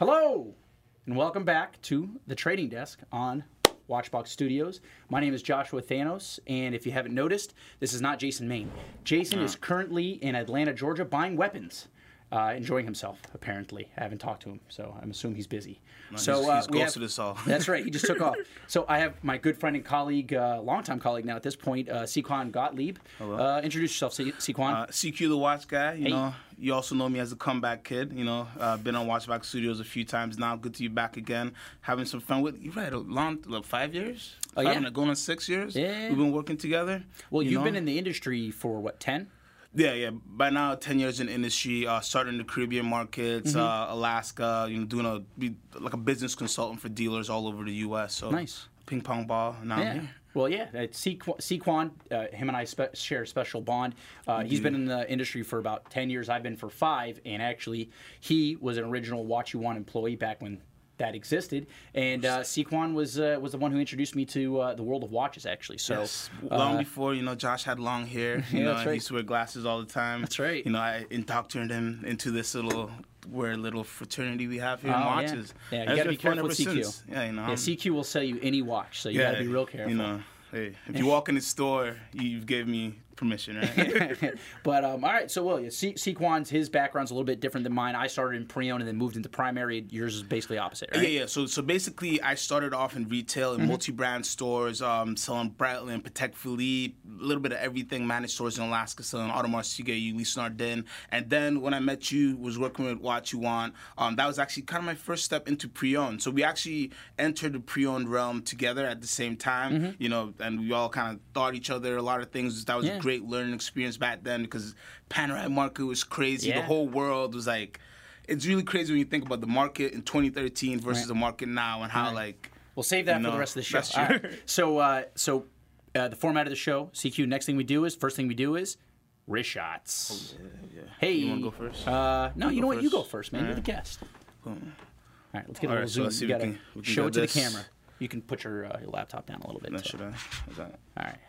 Hello, and welcome back to the Trading Desk on Watchbox Studios. My name is Joshua Thanos, and if you haven't noticed, this is not Jason Main. Jason is currently in Atlanta, Georgia, buying weapons, enjoying himself, apparently. I haven't talked to him, so I'm assuming he's busy. No, so he's ghosted us all. That's right, he just took off. So I have my good friend and colleague, longtime colleague now at this point, Sequan Gottlieb. Hello. Introduce yourself, Sequan. CQ the Watch Guy, you know. You also know me as a comeback kid, you know. Been on Watchbox Studios a few times now. Good to be back again, having some fun with you. Right, like 5 years? Oh, yeah. Going on 6 years? Yeah. We've been working together. Well, you've been in the industry for, what, 10? Yeah. By now, 10 years in the industry, starting the Caribbean markets, Alaska, you know, doing like a business consultant for dealers all over the U.S. So Nice. Ping pong ball, and now I'm here. Well, yeah, Sequan, him and I share a special bond. He's been in the industry for about 10 years. I've been for 5, and actually, he was an original Watch You Want employee back when that existed. And Sequan was the one who introduced me to the world of watches, actually. So yes. Long before, you know, Josh had long hair. You know, that's right. he used to wear glasses all the time. That's right. You know, I indoctrinated him into this little fraternity we have here in watches. Yeah, you got to be careful with CQ. Since. Yeah, you know. Yeah, CQ will sell you any watch, so you got to be real careful. You know, hey, if you walk in the store, you've gave me permission, right? But all right, so Sequan's his background's a little bit different than mine. I started in pre-owned and then moved into primary. Yours is basically opposite, right? Yeah. So basically, I started off in retail in multi-brand stores, selling Breitling, Patek Philippe, a little bit of everything. Managed stores in Alaska, selling Audemars Piguet, Ulysse Nardin, and then when I met you, was working with Watch You Want. That was actually kind of my first step into pre-owned. So we actually entered the pre-owned realm together at the same time, you know, and we all kind of taught each other a lot of things. That was a great learning experience back then because Panerai market was crazy. Yeah. The whole world was like, it's really crazy when you think about the market in 2013 versus the market now and how like. We'll save that for the rest of the show. That's true. All right. So the format of the show, CQ. First thing we do is wrist shots. Oh, yeah. Hey, You want to go first? No, you know what? first? You go first, man. All You're the right. guest. Cool. All right, let's get a All little right, so zoom. let's see You if we gotta can show get it to this. the camera. You can put your laptop down a little bit. No, so. should I? Is that? All right.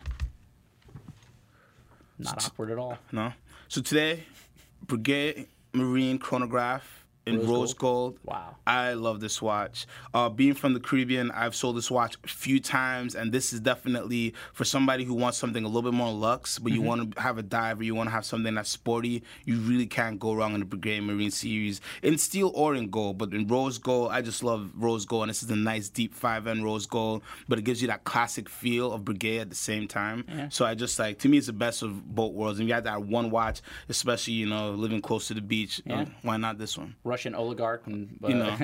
Not awkward at all. No. So today, Breguet Marine chronograph in rose gold. Wow. I love this watch. Being from the Caribbean, I've sold this watch a few times, and this is definitely for somebody who wants something a little bit more luxe, but you want to have a dive or you want to have something that's sporty. You really can't go wrong in the Breguet Marine series in steel or in gold. But in rose gold, I just love rose gold, and this is a nice deep 5N rose gold, but it gives you that classic feel of Breguet at the same time. Yeah. So I just like, to me, it's the best of both worlds. And you have that one watch, especially, you know, living close to the beach. Yeah. Why not this one? Russian oligarch and You know.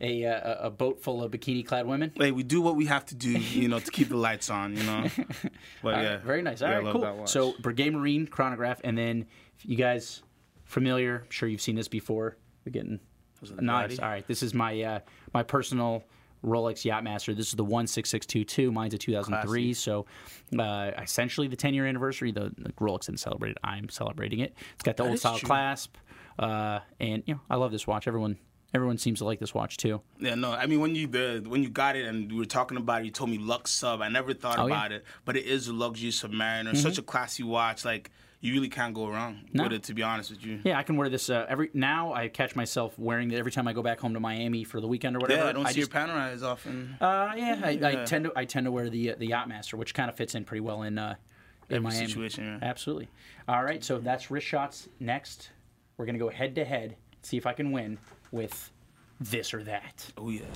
a boat full of bikini-clad women. Hey, we do what we have to do, you know, to keep the lights on, you know. But yeah, Very nice. All yeah, I right, love cool. that watch. So Breguet Marine chronograph, and then you guys familiar? I'm sure you've seen this before. We're getting it nice. Bugatti? All right, this is my my personal Rolex Yachtmaster. This is the 16622. Mine's a 2003. Classy. So essentially the 10-year anniversary. The Rolex didn't celebrate it. I'm celebrating it. It's got the That old is style true. clasp, and you know I love this watch. Everyone seems to like this watch too. Yeah, no, I mean, when you got it and we were talking about it, you told me Lux Sub. I never thought about it, but it is a luxury Submariner. Such a classy watch. Like, you really can't go wrong with it, to be honest with you. Yeah, I can wear this now. I catch myself wearing it every time I go back home to Miami for the weekend or whatever. Yeah, I don't see your Panerai as often. I tend to wear the Yachtmaster, which kind of fits in pretty well in Miami. situation, yeah. Absolutely. All right, so that's wrist shots. Next, we're gonna go head to head. See if I can win with this or that. Oh, yeah.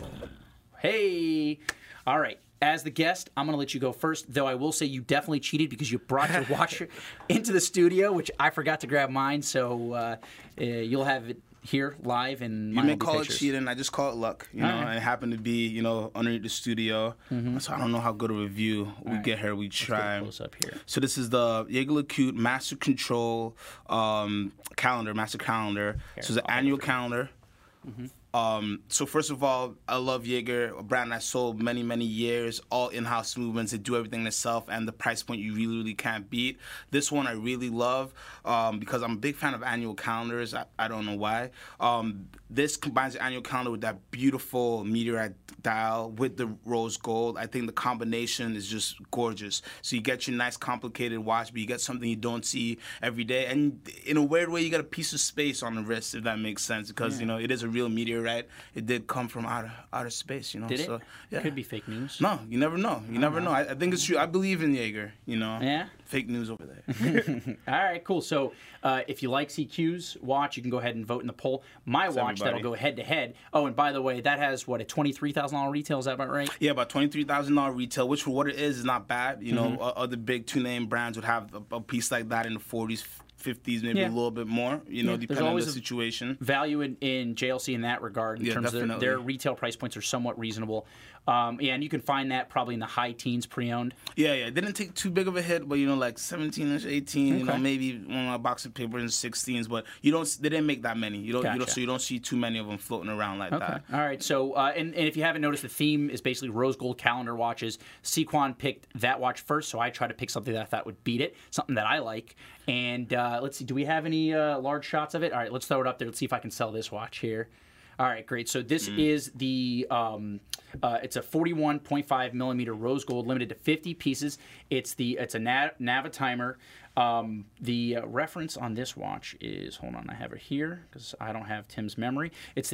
Hey, all right. As the guest, I'm going to let you go first, though I will say you definitely cheated because you brought your watch into the studio, which I forgot to grab mine, so you'll have it here live and You may call it cheating. I just call it luck. You know, right. and it happened to be, you know, underneath the studio. So I don't know how good a review we get here. We try. Close up here. So this is the Jaeger LeCoultre Master Control calendar, Master Calendar. So it's an annual calendar. So first of all, I love Jaeger, a brand I sold many, many years, all in-house movements. They do everything themselves, and the price point you really, really can't beat. This one I really love because I'm a big fan of annual calendars. I don't know why. This combines the annual calendar with that beautiful meteorite dial with the rose gold. I think the combination is just gorgeous. So you get your nice complicated watch, but you get something you don't see every day. And in a weird way, you get a piece of space on the wrist, if that makes sense, because, you know, it is a real meteorite meteorite, it did come from outer space, you know. Did it? So, yeah. Could be fake news. No, you never know. You never know. I think it's true. I believe in Jaeger, you know. Yeah? Fake news over there. All right, cool. So if you like CQ's watch, you can go ahead and vote in the poll. My watch, that'll go head-to-head. Oh, and by the way, that has, what, a $23,000 retail? Is that about right? Yeah, about $23,000 retail, which for what it is not bad. You know, other big two-name brands would have a piece like that in the 40s, 50s, maybe a little bit more, you know, depending on the situation. Value in JLC in that regard, in terms of their retail price points are somewhat reasonable. And you can find that probably in the high teens pre-owned. Yeah, it didn't take too big of a hit, but, you know, like 17-ish, 18, you know, maybe one box of paper in the 16s, but they didn't make that many. So you don't see too many of them floating around like that. All right, so, and if you haven't noticed, the theme is basically rose gold calendar watches. Sequan picked that watch first, so I tried to pick something that I thought would beat it, something that I like. And let's see, do we have any large shots of it? All right, let's throw it up there. Let's see if I can sell this watch here. All right, great. So this is the, it's a 41.5 millimeter rose gold, limited to 50 pieces. It's a Navitimer. The reference on this watch is, hold on, I have it here because I don't have Tim's memory. It's the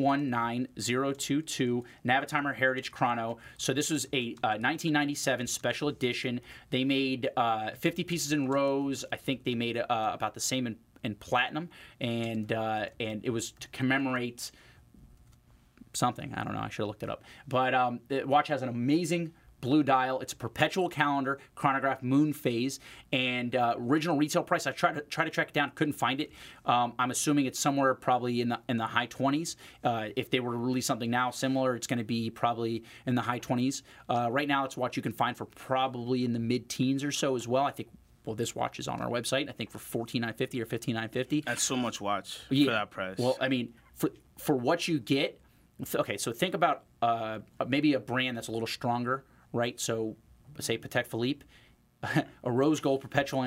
H19022 Navitimer Heritage Chrono. So this was a 1997 special edition. They made 50 pieces in rose. I think they made about the same in platinum, and it was to commemorate something. I don't know. I should have looked it up. But the watch has an amazing blue dial. It's a perpetual calendar, chronograph moon phase, and original retail price. I tried to track it down, couldn't find it. I'm assuming it's somewhere probably in the high 20s. If they were to release something now similar, it's going to be probably in the high 20s. Right now, it's a watch you can find for probably in the mid-teens or so as well. I think. Well, this watch is on our website. I think for $14,950 or $15,950. That's so much watch for that price. Well, I mean, for what you get. Okay, so think about maybe a brand that's a little stronger, right? So, say Patek Philippe, a rose gold perpetual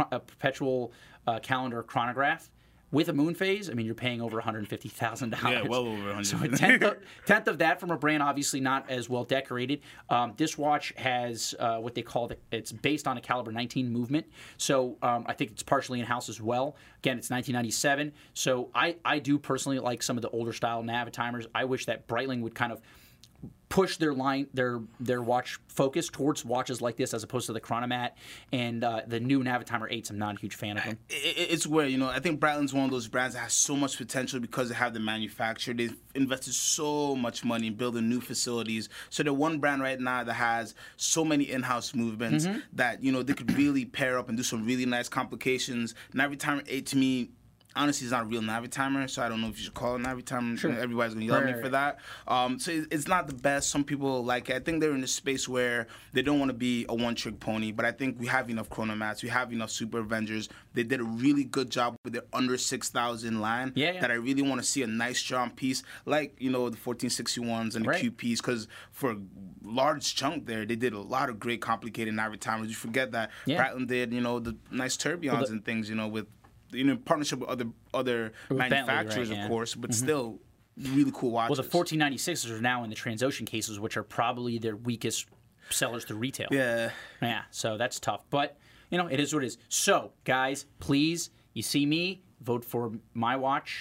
calendar chronograph with a moon phase. I mean, you're paying over $150,000. Yeah, well over $100,000. So a tenth of that from a brand, obviously not as well decorated. This watch has what they call it's based on a caliber 19 movement. So I think it's partially in house as well. Again, it's 1997. So I do personally like some of the older style Navitimers. I wish that Breitling would kind of push their watch focus towards watches like this as opposed to the Chronomat and the new Navitimer 8s. I'm not a huge fan of them. It's where, you know, I think Breitling's one of those brands that has so much potential because they have the manufacturer. They've invested so much money in building new facilities. So they're one brand right now that has so many in-house movements that, you know, they could really pair up and do some really nice complications. Navitimer 8 to me, honestly, it's not a real Navitimer, so I don't know if you should call it Navitimer. Sure. Everybody's going to yell at me for that. So it's not the best. Some people like it. I think they're in a space where they don't want to be a one-trick pony, but I think we have enough Chronomats. We have enough Super Avengers. They did a really good job with their under 6,000 line that I really want to see a nice, strong piece, like, you know, the 1461s and the QPs, because for a large chunk there, they did a lot of great, complicated Navitimers. You forget that Breitling did, you know, the nice Tourbillons and things, you know, with partnership with other manufacturers, Bentley, of course, but still really cool watches. Well, the 1496s are now in the Transocean cases, which are probably their weakest sellers to retail. Yeah. Yeah, so that's tough. But, you know, it is what it is. So, guys, please, you see me, vote for my watch.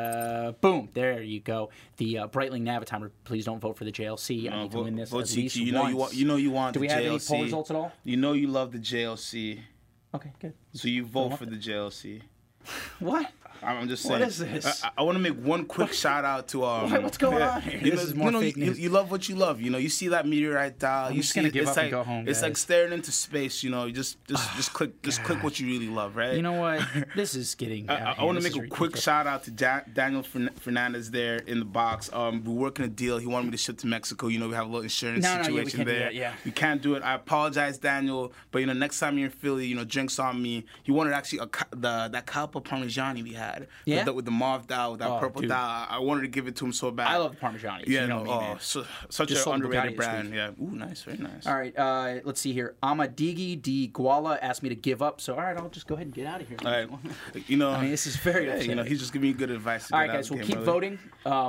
Boom, there you go. The Breitling Navitimer. Please don't vote for the JLC. I need to win this at least once. You want Do the JLC. we have any poll results at all? You know you love the JLC. Okay, good. So you vote for the JLC. What? I'm just saying. What is this? I want to make one quick shout out to what's going on here? This is more fake news. You love what you love. You know, you see that meteorite dial. I'm just gonna give up and go home. It's like staring into space. You know, you just click what you really love, right? You know what? This is getting. I want to make a quick shout out to Daniel Fernandez there in the box. We're working a deal. He wanted me to ship to Mexico. You know, we have a little insurance situation there. We can't do it. I apologize, Daniel. But you know, next time you're in Philly, you know, drinks on me. He wanted actually that Calpa Parmigiani we had. Yeah. With the mauve dial, with that purple dial. I wanted to give it to him so bad. I love the Parmigiani. Yeah, you know me, man. Such an underrated brand. Yeah. Ooh, nice, very nice. All right, let's see here. Amadigi Di Guala asked me to give up, so all right, I'll just go ahead and get out of here. All right, you know, I mean, this is very upsetting. You know, he's just giving you good advice. All right, guys, we'll keep voting.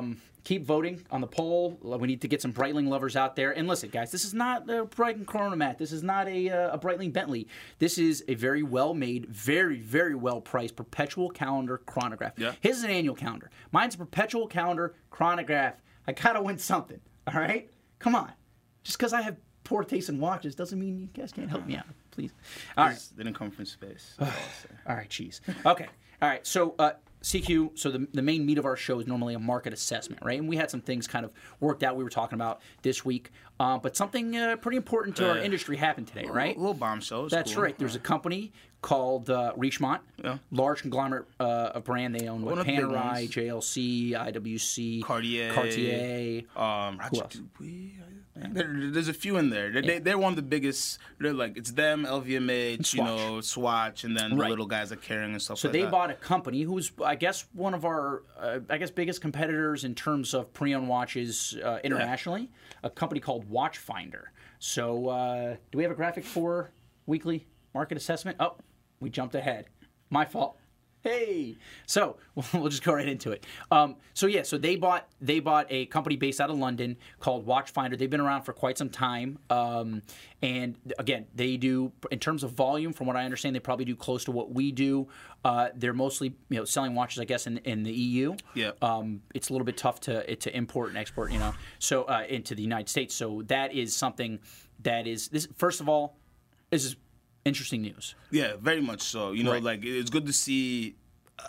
keep voting on the poll. We need to get some Breitling lovers out there. And listen, guys, this is not a Breitling Chronomat. This is not a Breitling Bentley. This is a very well-made, very, very well-priced perpetual calendar chronograph. Yeah. His is an annual calendar. Mine's a perpetual calendar chronograph. I gotta win something. All right? Come on. Just because I have poor taste in watches doesn't mean you guys can't help me out. Please. All right. They didn't come from space. All right, geez. Okay. All right. So, CQ, so the main meat of our show is normally a market assessment, right? And we had some things kind of worked out we were talking about this week. But something pretty important to our industry happened today, right? A little bombshell. That's cool. right. There's a company called Richemont, large conglomerate of brand. They own Panerai, JLC, IWC, Cartier. Who else? There's a few in there. They're one of the biggest. They're like, it's them, LVMH, Swatch, and then the little guys like Kering and stuff so like that. So they bought a company who's, I guess, one of our, biggest competitors in terms of pre-owned watches internationally, a company called Watchfinder. So do we have a graphic for weekly market assessment? Oh, we jumped ahead. My fault. Hey, so we'll just go right into it. So they bought a company based out of London called Watchfinder. They've been around for quite some time, and again, they do in terms of volume. From what I understand, they probably do close to what we do. They're mostly selling watches, I guess, in the EU. Yeah. It's a little bit tough to import and export, so into the United States. So that is something that is this. First of all, this is interesting news. Yeah, very much so. Right. Like it's good to see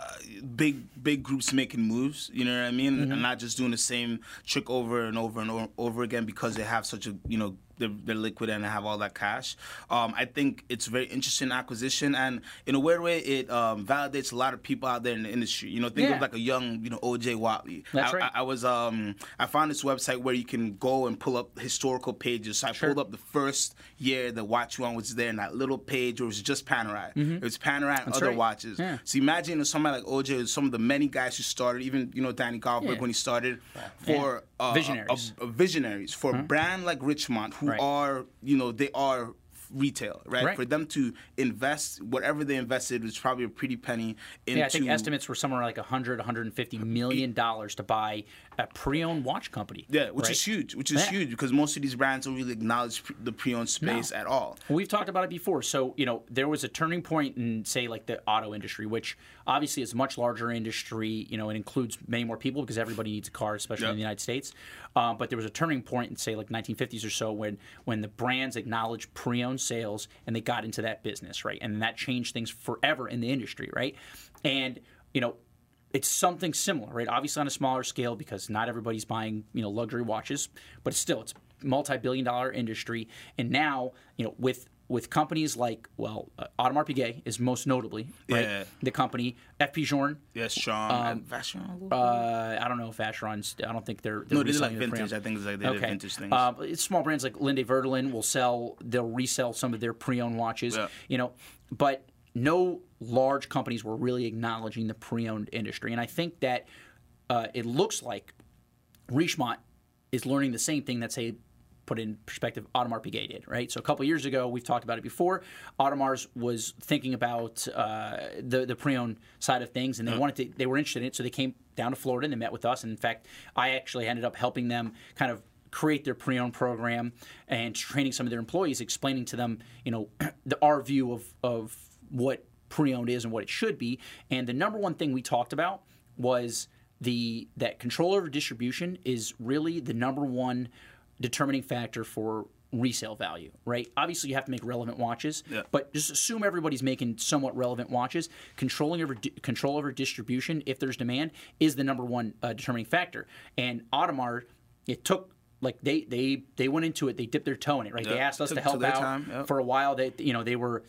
big groups making moves. You know what I mean, and not just doing the same trick over and over and over again because they have such a they're liquid and have all that cash. I think it's a very interesting acquisition, and in a weird way, it validates a lot of people out there in the industry. Think of like a young, OJ Watley. That's right. I found this website where you can go and pull up historical pages. So I pulled up the first year the watch one was there, in that little page where it was just Panerai. It was Panerai and other watches. Yeah. So imagine if somebody like OJ, some of the many guys who started, even Danny Goldberg when he started, for visionaries for a brand like Richemont, who are they are retail, right? For them to invest whatever they invested was probably a pretty penny into. Yeah, I think estimates were somewhere like $150 million to buy a pre-owned watch company. Yeah, which is huge. Huge because most of these brands don't really acknowledge the pre-owned space at all. Well, we've talked about it before. So there was a turning point in, say, like the auto industry, which obviously is a much larger industry. It includes many more people because everybody needs a car, especially in the United States. But there was a turning point in, say, like 1950s or so when the brands acknowledged pre-owned sales and they got into that business, right? And that changed things forever in the industry, right? And it's something similar, right? Obviously on a smaller scale because not everybody's buying luxury watches, but it's a multi-billion-dollar industry. And now with companies like Audemars Piguet is most notably the company. FP Journe. Yes, Sean. Vacheron. I don't know if Vacheron's. I don't think they're no, they're like vintage. I think it's like they're vintage things. It's small brands like Linde Verdelin they'll resell some of their pre-owned watches. Yeah. But no large companies were really acknowledging the pre-owned industry, and I think that it looks like Richemont is learning the same thing that, say, put in perspective, Audemars Piguet did, right? So a couple of years ago, we've talked about it before, Audemars was thinking about the pre-owned side of things, and they were interested in it, so they came down to Florida and they met with us. And in fact, I actually ended up helping them kind of create their pre-owned program and training some of their employees, explaining to them, our view of what pre-owned is and what it should be. And the number one thing we talked about was that control over distribution is really the number one determining factor for resale value, right? Obviously, you have to make relevant watches, but just assume everybody's making somewhat relevant watches. Control over distribution, if there's demand, is the number one determining factor. And Audemars, it took. Like they went into it, they dipped their toe in it, right? They asked us to help out for a while. They were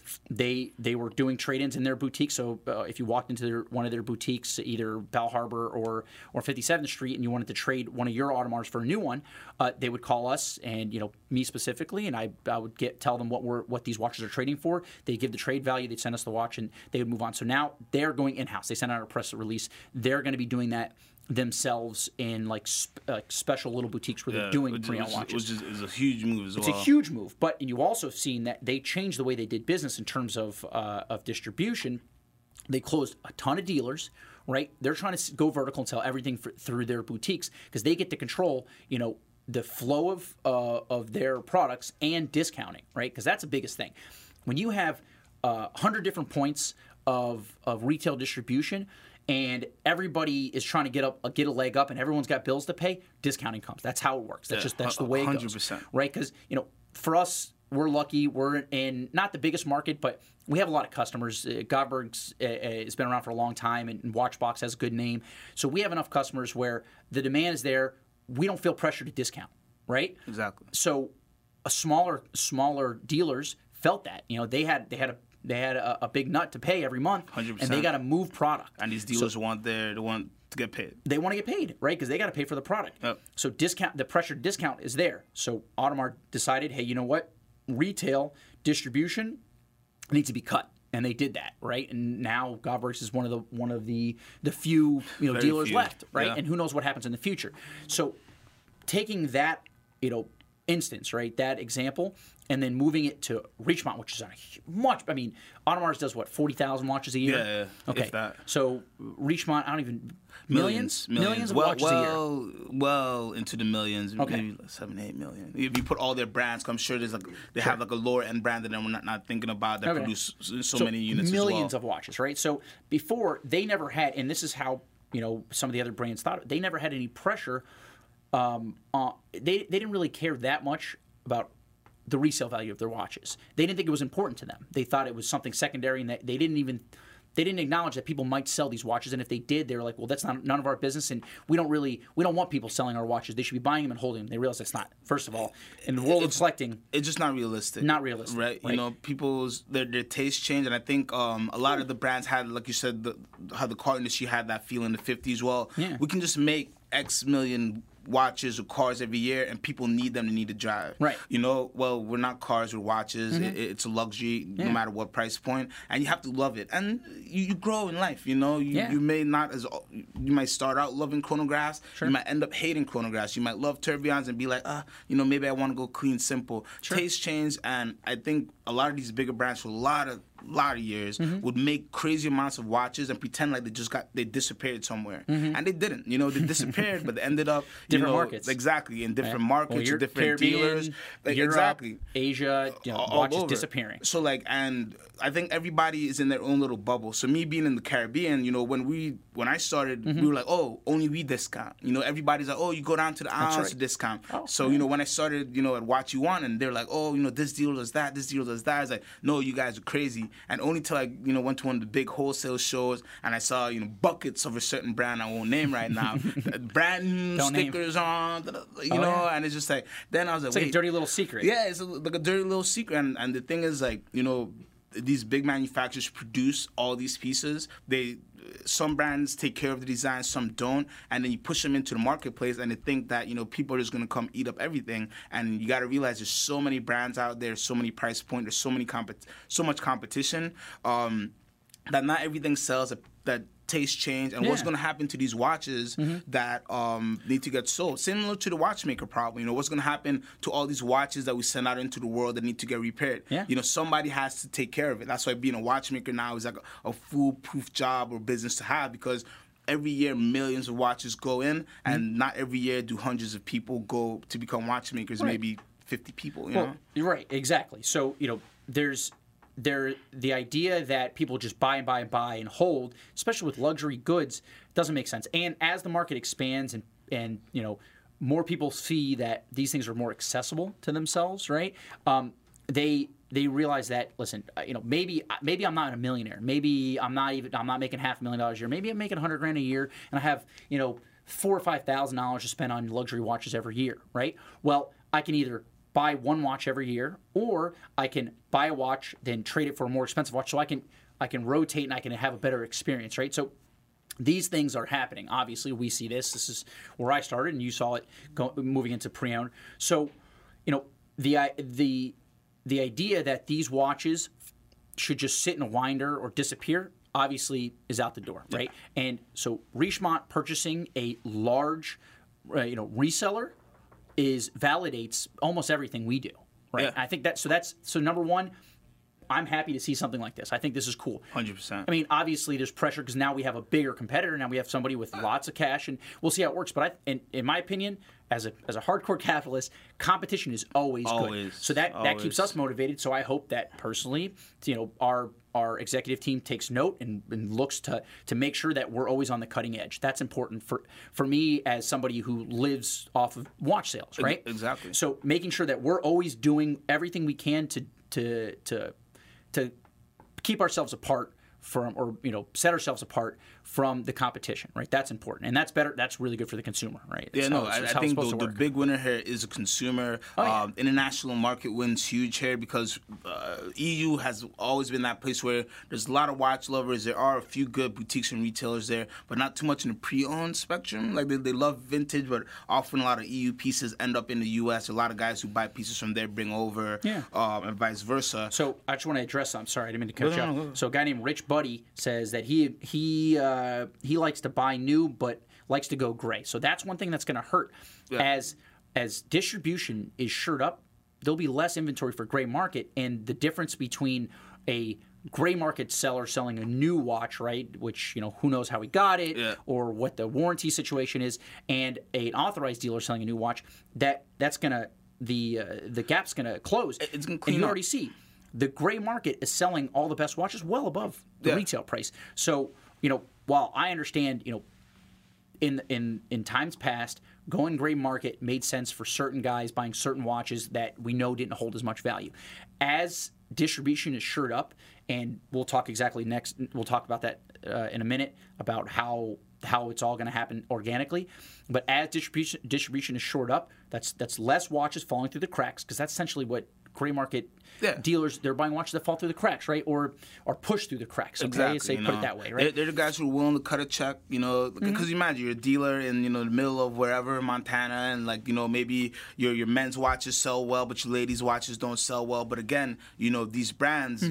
doing trade-ins in their boutiques. So if you walked into one of their boutiques, either Bal Harbour or 57th Street, and you wanted to trade one of your Audemars for a new one, they would call us and me specifically, and I would tell them what these watches are trading for. They give the trade value, they'd send us the watch, and they would move on. So now they're going in-house. They sent out a press release. They're going to be doing that themselves in special little boutiques where they're doing pre-owned watches. Which is a huge move as well. It's a huge move, but you also have seen that they changed the way they did business in terms of distribution. They closed a ton of dealers, right? They're trying to go vertical and sell everything through their boutiques because they get to control, the flow of their products and discounting, right? Because that's the biggest thing. When you have 100 different points of retail distribution and everybody is trying to get a leg up and everyone's got bills to pay, discounting comes. That's how it works. That's the way it goes. 100%. Right? Because, for us, we're lucky. We're in not the biggest market, but we have a lot of customers. Godberg's has been around for a long time, and Watchbox has a good name. So we have enough customers where the demand is there. We don't feel pressure to discount, right? Exactly. So smaller dealers felt that. They had a big nut to pay every month, 100%. and they got to move product. And these dealers want to get paid. They want to get paid, right? Because they got to pay for the product. Yep. So the pressure to discount is there. So Audemars decided, hey, you know what? Retail distribution needs to be cut. And they did that, right? And now Godberg's is one of the few dealers left, right? Yeah. And who knows what happens in the future. So taking that instance, right, that example, and then moving it to Richemont, which is Audemars does what, 40,000 watches a year? Yeah. Okay. If that. So Richemont, I don't even millions of watches a year. Well into the millions, Okay. maybe 7, 8 million. If you put all their brands, I'm sure they have like a lower end brand that we're not thinking about that produce so many units. Millions as well. of watches, right? So before they never had, and this is how some of the other brands thought. They never had any pressure. They didn't really care that much about the resale value of their watches. They didn't think it was important to them. They thought it was something secondary, and that they didn't acknowledge that people might sell these watches. And if they did, they were like, well, that's none of our business, and we don't want people selling our watches. They should be buying them and holding them. They realize that's not. First of all, in the world of collecting, it's just not realistic. Not realistic, right? People's their taste change, and I think a lot of the brands had, like you said, how the car industry had that feel in the 50s. Well, we can just make X million watches or cars every year, and people need them to need to drive. Right. Well, we're not cars, we're watches. It's a luxury, no matter what price point, and you have to love it. And you grow in life. You may not you might start out loving chronographs. Sure. You might end up hating chronographs. You might love tourbillons and be like, maybe I want to go clean, simple. Sure. Taste change, and I think a lot of these bigger brands for a lot of years would make crazy amounts of watches and pretend like they disappeared somewhere, and they didn't. They disappeared, but they ended up different markets, exactly, in different markets, different Caribbean, dealers, Europe, exactly, Asia, watches disappearing. So and I think everybody is in their own little bubble. So me being in the Caribbean, when I started, we were like, oh, only we discount. Everybody's like, oh, you go down to the aisles to discount. Oh, so when I started, at Watch You Want, and they're like, oh, this deal does that, this deal does that. I was like, no, you guys are crazy. And only till I, went to one of the big wholesale shows and I saw, buckets of a certain brand I won't name right now, brand new stickers on, and it's just like, then I was like, it's like a dirty little secret. Yeah, it's like a dirty little secret. And the thing is, like, these big manufacturers produce all these pieces. Some brands take care of the design, some don't, and then you push them into the marketplace, and they think that people are just gonna come eat up everything. And you got to realize there's so many brands out there, so many price points, there's so much competition that not everything sells. That taste change, and what's going to happen to these watches that need to get sold. Similar to the watchmaker problem, what's going to happen to all these watches that we send out into the world that need to get repaired? Yeah. Somebody has to take care of it. That's why being a watchmaker now is like a foolproof job or business to have, because every year millions of watches go in, and not every year do hundreds of people go to become watchmakers. Right. Maybe 50 people. You're right, exactly. So there's the idea that people just buy and buy and buy and hold, especially with luxury goods, doesn't make sense. And as the market expands and more people see that these things are more accessible to themselves, right? They realize that, listen, maybe I'm not a millionaire. Maybe I'm not making $500,000 a year. Maybe I'm making $100,000 a year, and I have $4,000 or $5,000 to spend on luxury watches every year, right? Well, I can either buy one watch every year, or I can buy a watch, then trade it for a more expensive watch, so I can rotate and I can have a better experience, right? So these things are happening. Obviously, we see this. This is where I started, and you saw it moving into pre-owned. So, the idea that these watches should just sit in a winder or disappear obviously is out the door, right? Yeah. And so Richemont purchasing a large, reseller validates almost everything we do, right? Yeah. I think so number one, I'm happy to see something like this. I think this is cool. 100%. I mean, obviously there's pressure because now we have a bigger competitor. Now we have somebody with lots of cash, and we'll see how it works. But in my opinion, as a hardcore capitalist, competition is always good. So that keeps us motivated. So I hope that personally, our executive team takes note and looks to make sure that we're always on the cutting edge. That's important for me as somebody who lives off of watch sales, right? Exactly. So making sure that we're always doing everything we can to keep ourselves apart from, or set ourselves apart from the competition, right? That's important, and that's better. That's really good for the consumer, right? I think the big winner here is the consumer. International market wins huge here because EU has always been that place where there's a lot of watch lovers. There are a few good boutiques and retailers there, but not too much in the pre-owned spectrum. Like they love vintage, but often a lot of EU pieces end up in the US. A lot of guys who buy pieces from there bring over, and vice versa. So I just want to address something. Sorry, I didn't mean to cut you off. So a guy named Rich Buddy says that he likes to buy new, but likes to go gray. So that's one thing that's going to hurt. Yeah. As distribution is shored up, there'll be less inventory for gray market, and the difference between a gray market seller selling a new watch, right, which who knows how he got it or what the warranty situation is, and an authorized dealer selling a new watch, that's gonna the gap's gonna close. It's gonna and clean you up. already see the gray market is selling all the best watches well above the retail price. So while I understand, in times past, going gray market made sense for certain guys buying certain watches that we know didn't hold as much value. As distribution is shored up, and we'll talk about that in a minute about how it's all going to happen organically. But as distribution is shored up, that's less watches falling through the cracks, because that's essentially what gray market dealers, they're buying watches that fall through the cracks, right? Or pushed through the cracks. Okay? Exactly. Say, put it that way, right? They're the guys who are willing to cut a check, because imagine you're a dealer in the middle of wherever, Montana, and maybe your men's watches sell well, but your ladies' watches don't sell well. But again, these brands,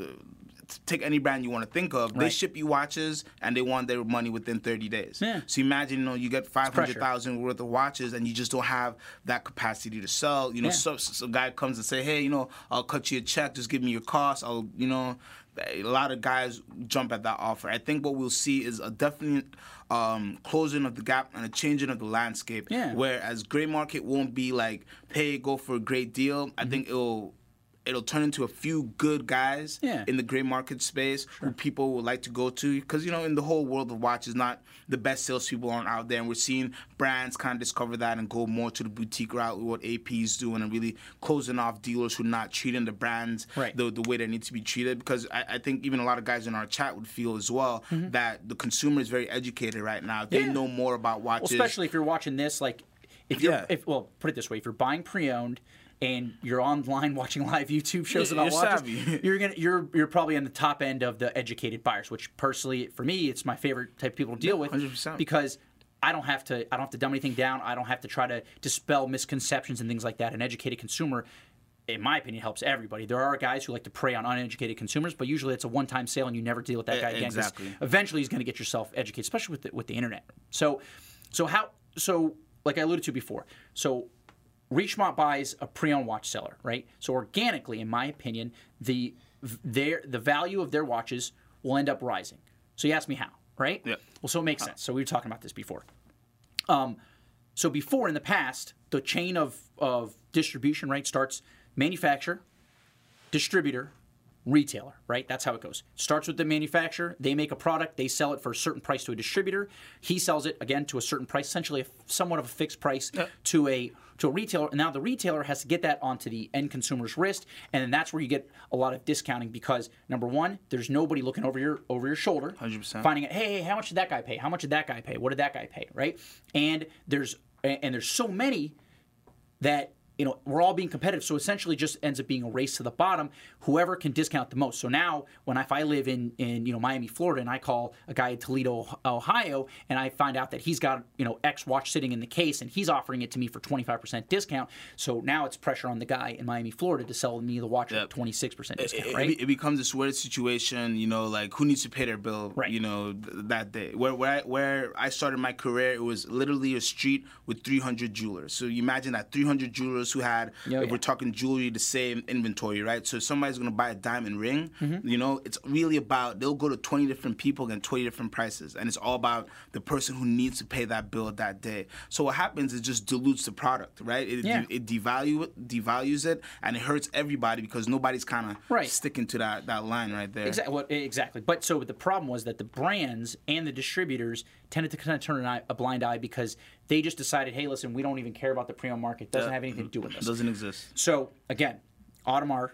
take any brand you want to think of, they ship you watches and they want their money within 30 days. Yeah. So imagine, you get 500,000 worth of watches and you just don't have that capacity to sell. So a guy comes and say, hey, I'll cut you a check, just give me your cost. A lot of guys jump at that offer. I think what we'll see is a definite closing of the gap and a changing of the landscape. Yeah. Whereas gray market won't be like, hey, go for a great deal. I think it'll turn into a few good guys in the gray market space who people would like to go to, because in the whole world of watches, not the best salespeople aren't out there, and we're seeing brands kind of discover that and go more to the boutique route with what AP is doing, and really closing off dealers who are not treating the brands the way they need to be treated. Because I think even a lot of guys in our chat would feel as well that the consumer is very educated right now. They know more about watches. Well, especially if you're watching this, like put it this way, if you're buying pre-owned and you're online watching live YouTube shows about watches, you're probably on the top end of the educated buyers, which personally, for me, it's my favorite type of people to deal with 100%. Because I don't have to dumb anything down. I don't have to try to dispel misconceptions and things like that. An educated consumer, in my opinion, helps everybody. There are guys who like to prey on uneducated consumers, but usually it's a one-time sale and you never deal with that guy again. Exactly. Eventually, he's going to get yourself educated, especially with the internet. So like I alluded to before, Richemont buys a pre-owned watch seller, right? So organically, in my opinion, the value of their watches will end up rising. So you ask me how, right? Yeah. Well, so it makes sense. So we were talking about this before. So before, in the past, the chain of distribution, right, starts manufacturer, distributor, retailer, right? That's how it goes. Starts with the manufacturer. They make a product. They sell it for a certain price to a distributor. He sells it, again, to a certain price, essentially somewhat of a fixed price to a retailer. And now the retailer has to get that onto the end consumer's wrist, and then that's where you get a lot of discounting because, number one, there's nobody looking over your shoulder. 100%. Finding out, hey, how much did that guy pay? How much did that guy pay? What did that guy pay, right? And there's so many that we're all being competitive, so essentially just ends up being a race to the bottom. Whoever can discount the most. So now, if I live in Miami, Florida, and I call a guy in Toledo, Ohio, and I find out that he's got X watch sitting in the case, and he's offering it to me for 25% discount. So now it's pressure on the guy in Miami, Florida, to sell me the watch at 26% discount. Right? It becomes this weird situation. Like who needs to pay their bill? Right. That day. Where I started my career, it was literally a street with 300 jewelers. So you imagine that 300 jewelers dealers who had, if we're talking jewelry, the same inventory, right? So if somebody's going to buy a diamond ring, you know, it's really about, they'll go to 20 different people and 20 different prices. And it's all about the person who needs to pay that bill that day. So what happens is just dilutes the product, right? It devalues it, and it hurts everybody because nobody's kind of sticking to that line right there. Exactly. But so the problem was that the brands and the distributors tended to kind of turn a blind eye because they just decided, hey, listen, we don't even care about the pre-owned market. It doesn't have anything to do with this. It doesn't exist. So, again, Audemars,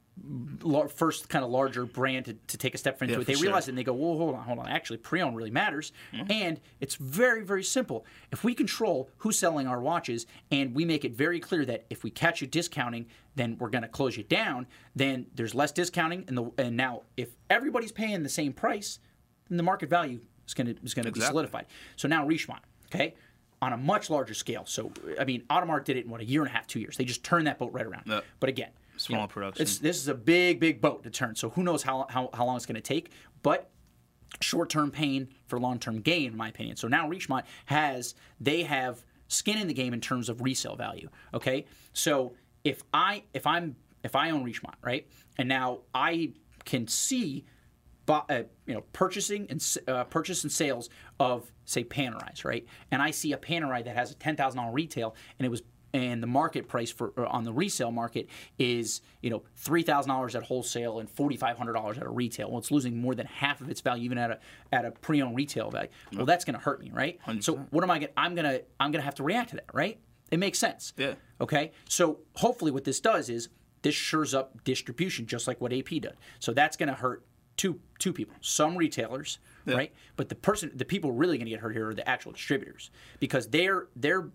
first kind of larger brand to take a step into it. They realize it and they go, well, hold on. Actually, pre-owned really matters. And it's very, very simple. If we control who's selling our watches and we make it very clear that if we catch you discounting, then we're going to close you down, then there's less discounting. And now, if everybody's paying the same price, then the market value is going to be solidified. So now Richemont, okay, on a much larger scale. So, I mean, Audemars did it in, 1.5 years, 2 years. They just turned that boat right around. But again, small production. This is a big boat to turn. So who knows how long it's going to take. But short-term pain for long-term gain, in my opinion. So now Richemont they have skin in the game in terms of resale value. Okay, so if I own Richemont, right, and now I can see purchase and sales of, say, Panerais, right? And I see a Panerai that has a $10,000 retail, and the market price on the resale market is $3,000 at wholesale and $4,500 at a retail. Well, it's losing more than half of its value even at a pre-owned retail value. Well, that's going to hurt me, right? 100%. So what am I going? I'm gonna have to react to that, right? It makes sense. Yeah. Okay. So hopefully, what this does is this shores up distribution, just like what AP did. So that's going to hurt two people, some retailers, right? But the people really going to get hurt here are the actual distributors, because their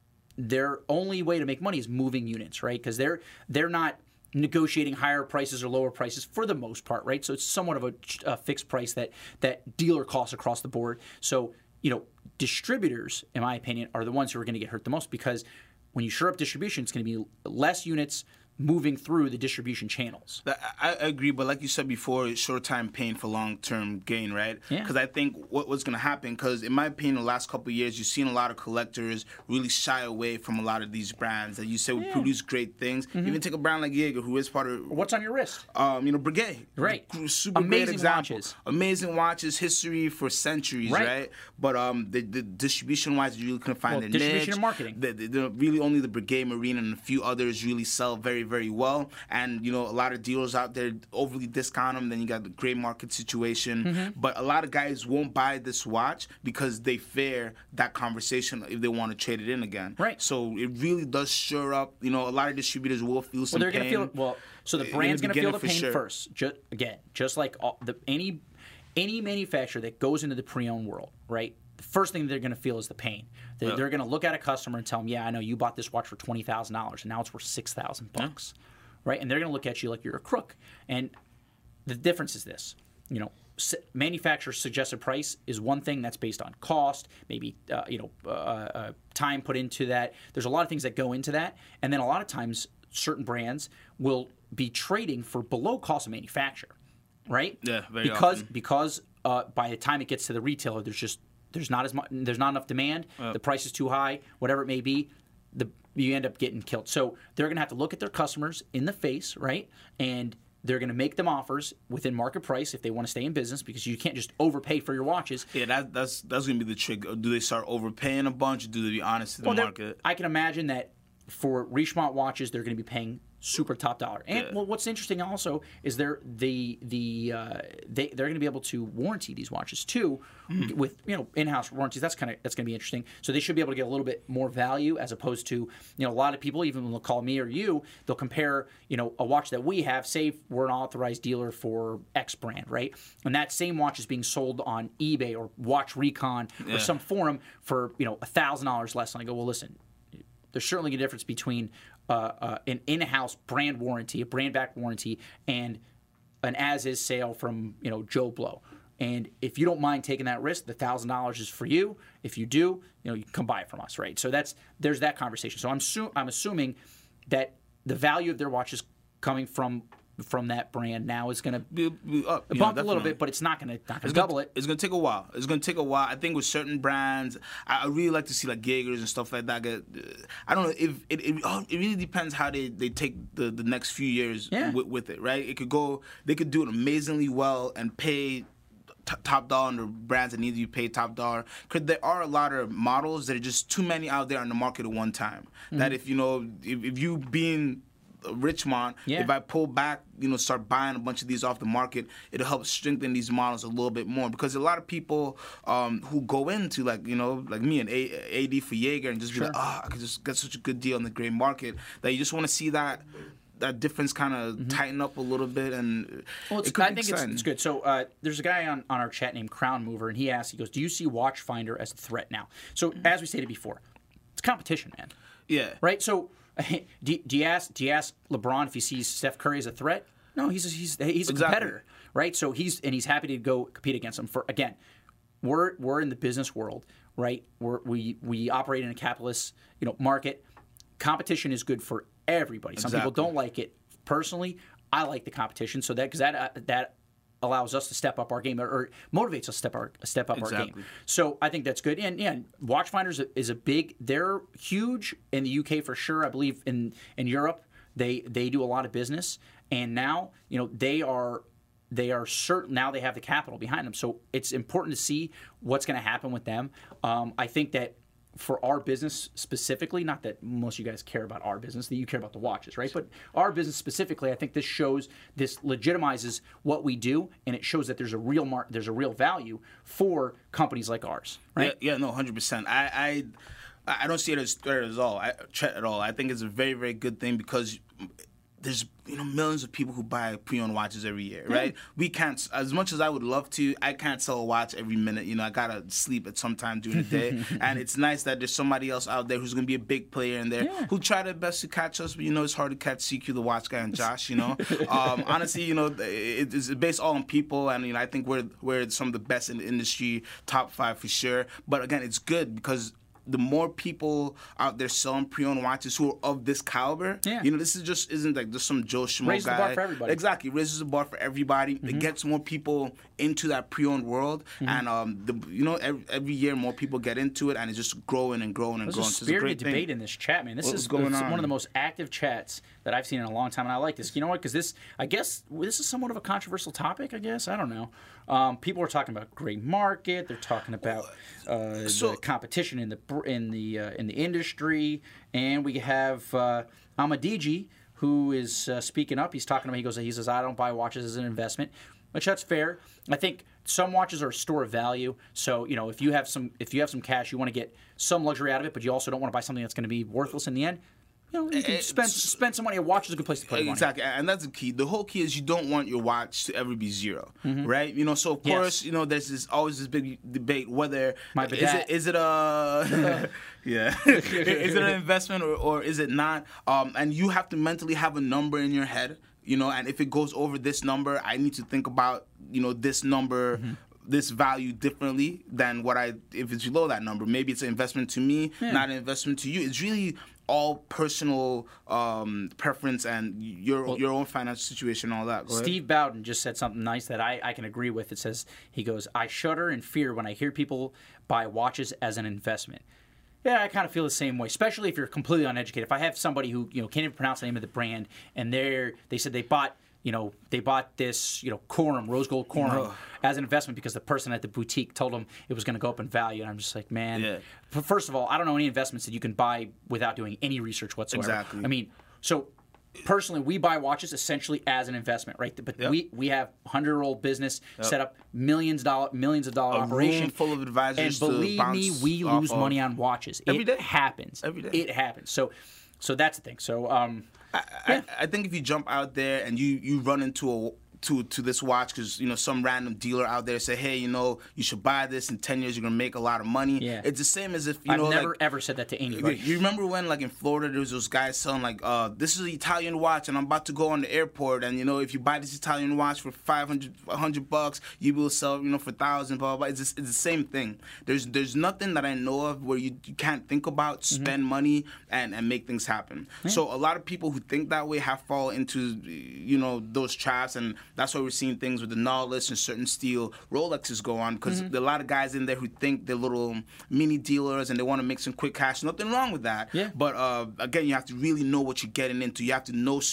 only way to make money is moving units, right? Because they're not negotiating higher prices or lower prices for the most part, right? So it's somewhat of a fixed price that dealer costs across the board. So distributors, in my opinion, are the ones who are going to get hurt the most, because when you shore up distribution, it's going to be less units moving through the distribution channels. I agree, but like you said before, it's short-time pain for long-term gain, right? Yeah. Because I think what's going to happen, because in my opinion, the last couple of years, you've seen a lot of collectors really shy away from a lot of these brands that you said would produce great things. Even take a brand like Jaeger, who is part of... What's on your wrist? Breguet. Right. Super amazing great example. Watches. Amazing watches, history for centuries, right? But the distribution-wise, you really couldn't find the niche. Distribution and marketing. The really only the Breguet Marine and a few others really sell very, very well. And, a lot of dealers out there overly discount them. Then you got the gray market situation. But a lot of guys won't buy this watch because they fear that conversation if they want to trade it in again. Right. So it really does shore up. A lot of distributors will feel some pain. Going to feel so the brand's going to feel the pain first. Just like any manufacturer that goes into the pre-owned world, right? The first thing they're going to feel is the pain. They're going to look at a customer and tell them, "Yeah, I know you bought this watch for $20,000, and now it's worth $6,000." Right? And they're going to look at you like you're a crook. And the difference is this: manufacturer's suggested price is one thing that's based on cost, maybe time put into that. There's a lot of things that go into that, and then a lot of times certain brands will be trading for below cost of manufacture, right? Yeah, very often. Because by the time it gets to the retailer, there's not enough demand. The price is too high, whatever it may be. You end up getting killed. So they're going to have to look at their customers in the face, right? And they're going to make them offers within market price if they want to stay in business, because you can't just overpay for your watches. Yeah, that's going to be the trick. Do they start overpaying a bunch, or do they be honest to the market? I can imagine that for Richemont watches, they're going to be paying super top dollar. And what's interesting also is they're going to be able to warranty these watches too, with in-house warranties. That's going to be interesting. So they should be able to get a little bit more value, as opposed to a lot of people, even when they'll call me or you, they'll compare a watch that we have. Say we're an authorized dealer for X brand, right? And that same watch is being sold on eBay or Watch Recon or some forum for $1,000 less. And I go, well, listen, there's certainly a difference between an in-house brand warranty, a brand-backed warranty, and an as-is sale from Joe Blow. And if you don't mind taking that risk, the $1,000 is for you. If you do, you can come buy it from us, right? So there's that conversation. So I'm assuming that the value of their watch is coming from from that brand now is going to Be up, bump a little bit, but it's not going to double it. It's going to take a while. It's going to take a while. I think with certain brands, I really like to see like Jaegers and stuff like that. I don't know if it really depends how they take the next few years with it, right? They could do it amazingly well and pay top dollar on the brands that need to be paid top dollar. Because there are a lot of models that are just too many out there on the market at one time. That if you being Richmond, if I pull back, start buying a bunch of these off the market, it'll help strengthen these models a little bit more. Because a lot of people who go into like me and AD for Jaeger and just be like, I could just get such a good deal in the gray market, that you just want to see that difference kind of tighten up a little bit, and I think it's good. So there's a guy on our chat named Crown Mover, and he goes, do you see Watchfinder as a threat now? So as we stated before, it's competition, man. Yeah. Right. So do you ask LeBron if he sees Steph Curry as a threat? No, he's a competitor, right? So he's happy to go compete against him. For again, we're in the business world, right? We operate in a capitalist market. Competition is good for everybody. Some people don't like it. Personally, I like the competition, so that allows us to step up our game, or motivates us to step up our game. So I think that's good. And Watchfinders is a big. They're huge in the UK for sure. I believe in Europe they do a lot of business, and now they are certain. Now they have the capital behind them, so it's important to see what's going to happen with them. I think that for our business specifically, not that most of you guys care about our business, that you care about the watches, right? But our business specifically, I think this legitimizes what we do, and it shows that there's a real value for companies like ours, right? Yeah, no, 100%. I don't see it as threat at all. I think it's a very, very good thing, because there's millions of people who buy pre-owned watches every year, right? We can't, as much as I would love to, I can't sell a watch every minute. I gotta sleep at some time during the day, and it's nice that there's somebody else out there who's gonna be a big player in there who try their best to catch us. But it's hard to catch CQ the watch guy and Josh. Honestly, it's based all on people, and I think we're some of the best in the industry, top 5 for sure. But again, it's good because the more people out there selling pre-owned watches who are of this caliber, this isn't like just some Joe Schmo guy. Raises the bar for everybody. Exactly, raises the bar for everybody. It gets more people into that pre-owned world, and every year more people get into it, and it's just growing and growing and growing. There's a spirited debate in this chat, man. This is one of the most active chats that I've seen in a long time, and I like this. You know what? Because this is somewhat of a controversial topic. I guess I don't know. People are talking about gray market. They're talking about the competition in the industry, and we have Amadiji, who is speaking up. He's talking about. He says, I don't buy watches as an investment, which that's fair. I think some watches are a store of value. So if you have some cash, you want to get some luxury out of it, but you also don't want to buy something that's going to be worthless in the end. You can spend some money. A watch is a good place to put money. Exactly, and that's the key. The whole key is you don't want your watch to ever be zero, right? So of course, there's always this big debate whether is it a is it an investment or is it not? And you have to mentally have a number in your head, and if it goes over this number, I need to think about this number. This value differently than if it's below that number. Maybe it's an investment to me, not an investment to you. It's really all personal preference and your own financial situation and all that. Steve Bowden just said something nice that I can agree with. It says, he goes, I shudder in fear when I hear people buy watches as an investment. Yeah, I kind of feel the same way, especially if you're completely uneducated. If I have somebody who can't even pronounce the name of the brand, and they said they bought this, Corum, rose gold Corum, as an investment because the person at the boutique told them it was going to go up in value. And I'm just like, man, first of all, I don't know any investments that you can buy without doing any research whatsoever. Exactly. I mean, so personally, we buy watches essentially as an investment, right? But we have 100-year-old business set up millions of dollar operation, room full of advisors, and believe me, we lose money on watches. Every day. Happens. Every day. It happens. So that's the thing. So I think if you jump out there and you run into to this watch because some random dealer out there say, hey, you should buy this in 10 years. You're gonna make a lot of money. Yeah. It's the same as if I've never ever said that to anybody. You remember when like in Florida there was those guys selling like this is an Italian watch and I'm about to go on the airport and if you buy this Italian watch for $100 you will sell for $1,000 blah, blah, blah. It's the same thing. There's nothing that I know of where you can't think about, spend money and make things happen. So a lot of people who think that way have fallen into those traps, and that's why we're seeing things with the Nautilus and certain steel Rolexes go on, because there are a lot of guys in there who think they're little mini dealers and they want to make some quick cash. Nothing wrong with that. Yeah. But again, you have to really know what you're getting into. You have to know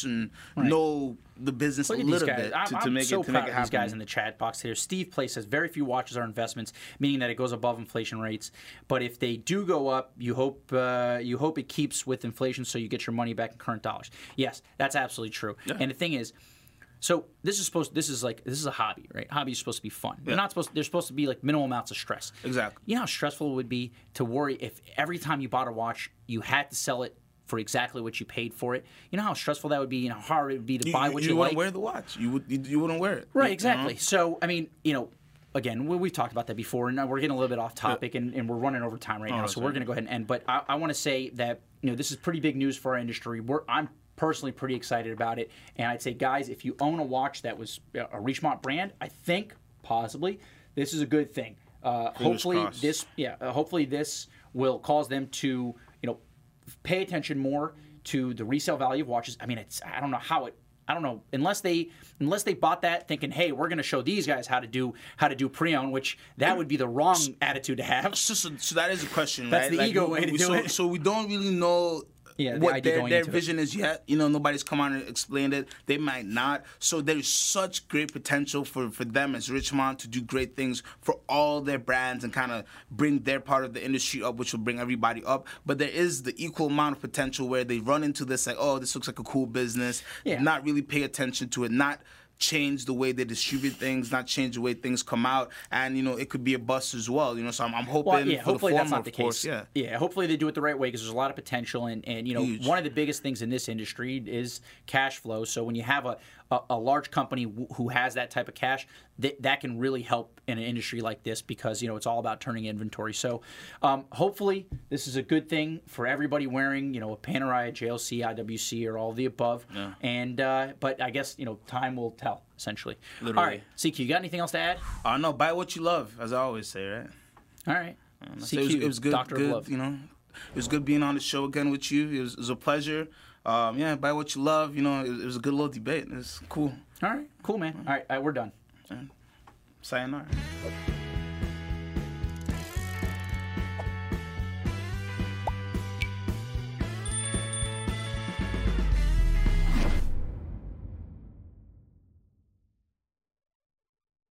the business Look a at these little guys. bit I'm to make so it to proud make it of these happen. guys in the chat box here. Steve Place says very few watches are investments, meaning that it goes above inflation rates. But if they do go up, you hope it keeps with inflation, so you get your money back in current dollars. Yes, that's absolutely true. Yeah. And the thing is, so this is a hobby, right? Hobby is supposed to be fun. Yeah. There's supposed to be like minimal amounts of stress. Exactly. You know how stressful it would be to worry if every time you bought a watch you had to sell it for exactly what you paid for it. You know how stressful that would be, how hard it would be to buy what you like. You wouldn't wear the watch. You wouldn't wear it. Right, exactly. So, I mean, again, we've talked about that before, and we're getting a little bit off topic, and we're running over time right now, so we're going to go ahead and end. But I want to say that, this is pretty big news for our industry. I'm personally pretty excited about it, and I'd say, guys, if you own a watch that was a Richemont brand, I think, possibly, this is a good thing. Hopefully this will cause them to, pay attention more to the resale value of watches. I mean, I don't know unless they bought that thinking, hey, we're going to show these guys how to do pre-owned, which that would be the wrong attitude to have. So that is a question, That's right? the ego way to do it. So we don't really know what their vision is yet. Nobody's come on and explained it. They might not. So there's such great potential for them as Richemont to do great things for all their brands and kind of bring their part of the industry up, which will bring everybody up. But there is the equal amount of potential where they run into this like, oh, this looks like a cool business, not really pay attention to it, not change the way they distribute things, not change the way things come out, and it could be a bust as well. So I'm hoping for hopefully the that's former, not the of course. case. Yeah, hopefully they do it the right way because there's a lot of potential, and Huge. One of the biggest things in this industry is cash flow. So when you have a large company who has that type of cash, that can really help in an industry like this because it's all about turning inventory. So hopefully this is a good thing for everybody wearing a Panerai, JLC, IWC, or all of the above. Yeah. And but I guess time will tell. Essentially. Literally. All right, CQ, you got anything else to add? No, buy what you love, as I always say, right? All right. CQ, it was good. Doctor of Love. It was good being on the show again with you. It was a pleasure. Buy what you love. It was a good little debate. It was cool. All right, cool, man. All right, we're done. Sayonara.